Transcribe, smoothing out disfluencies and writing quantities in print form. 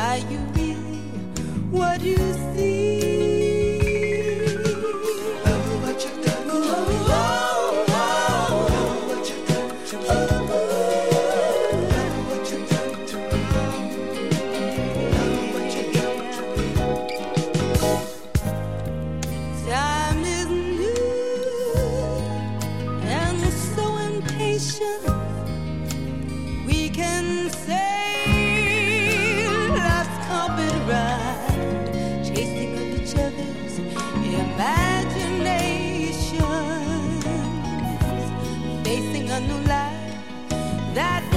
Are you really what you see? Love what you've done to me. Love what you've done to me. Love what you've done to me. Love what you've done to me. Time is new and so impatient. We can say chasing of each other's imaginations, facing a new life that